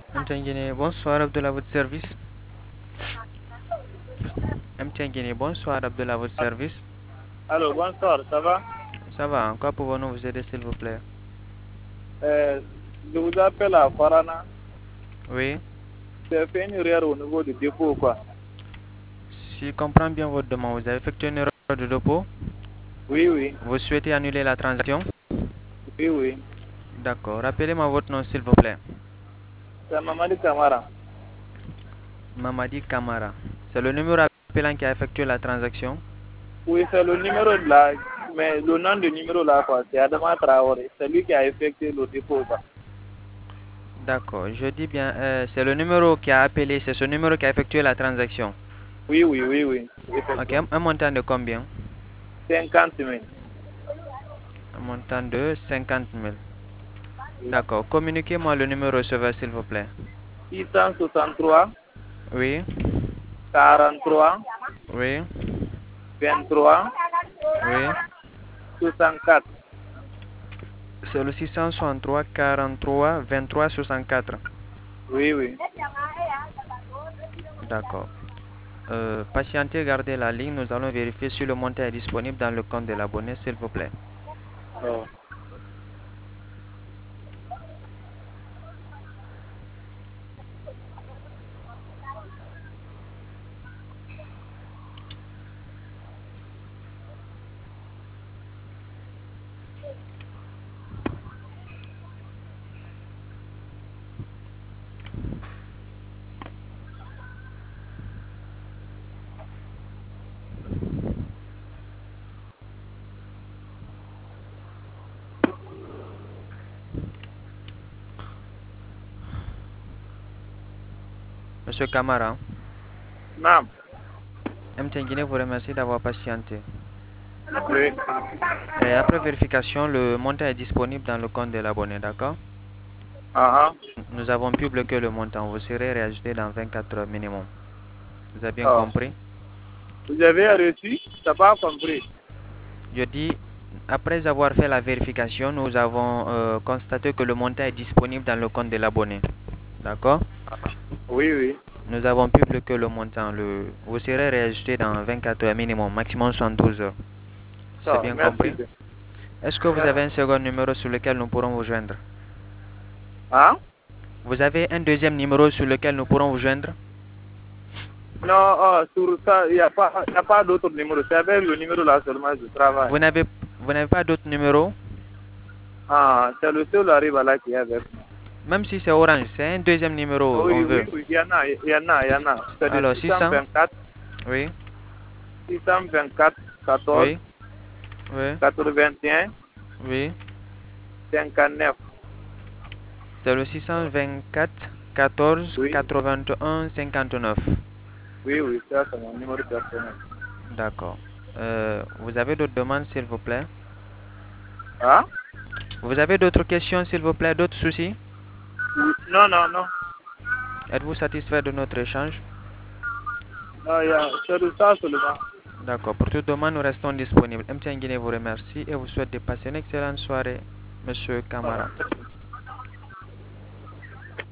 MTN Guinée, bonsoir Abdullah, à votre service. MTN Guinée, bonsoir Abdullah, à votre service. Allô, bonsoir, ça va? Ça va, en quoi pouvons-nous vous aider s'il vous plaît? Euh, je vous appelle à Farana. Oui, J'ai fait une erreur au niveau du dépôt, quoi. si je comprends bien votre demande, vous avez effectué une erreur de dépôt. Oui, oui, Vous souhaitez annuler la transaction? oui, oui. D'accord, rappelez-moi votre nom s'il vous plaît. C'est Mamadi Kamara. Mamadi Kamara. C'est le numéro appelant qui a effectué la transaction? Oui, c'est le numéro de là, mais le nom du numéro là, quoi, c'est Adama Traoré. C'est lui qui a effectué le dépôt, quoi. D'accord, je dis bien, c'est le numéro qui a appelé, c'est ce numéro qui a effectué la transaction. Oui, oui, oui, oui, Ok, effectivement. un montant de combien? 50 000. Un montant de 50 000. D'accord, communiquez-moi le numéro receveur s'il vous plaît. 663, Oui, 43, oui, 23, oui. 64. C'est le 663 43 23 64. Oui, oui. D'accord. Patientez, gardez la ligne. Nous allons vérifier si le montant est disponible dans le compte de l'abonné, s'il vous plaît. Oh. Monsieur Camara, Non. MTN Guinée vous remercie d'avoir patienté. Oui. Et après vérification, le montant est disponible dans le compte de l'abonné, d'accord? Ah, Nous avons pu bloquer le montant. Vous serez réajouté dans 24 heures minimum. Vous avez bien ah. Oh. compris? Vous avez reçu? T'as pas compris? Je dis, après avoir fait la vérification, nous avons constaté que le montant est disponible dans le compte de l'abonné. D'accord? Oui, oui. Nous avons pu bloquer le montant. Vous serez réajusté dans 24 heures minimum, maximum 72 heures. C'est Oh, bien merci compris? bien. Est-ce que vous Merci. avez un second numéro sur lequel nous pourrons vous joindre? Hein? Vous avez un deuxième numéro sur lequel nous pourrons vous joindre? Non, oh, sur ça, y a pas d'autre numéro. C'est avec le numéro là seulement je travaille. Vous n'avez pas d'autre numéro? Ah, c'est le seul arrive là qui est avec moi. Même si c'est Orange, c'est un deuxième numéro, on Oui, veut. oui, oui, il y en a, il y en a, il y en a. C'est de Alors, 600? 624, Oui, 624, 14, oui, oui, 81, oui. 59. C'est le 624 14 Oui, 81 59. oui, oui, ça c'est mon numéro personnel. D'accord. Vous avez d'autres demandes, s'il vous plaît? Hein? Vous avez d'autres questions, s'il vous plaît, d'autres soucis? Oui. Non, non, non. Êtes-vous satisfait de notre échange? Non, c'est de ça seulement. D'accord. Pour toute demande, nous restons disponibles. MTN Guinée vous remercie et vous souhaite de passer une excellente soirée, Monsieur Camara. Ah.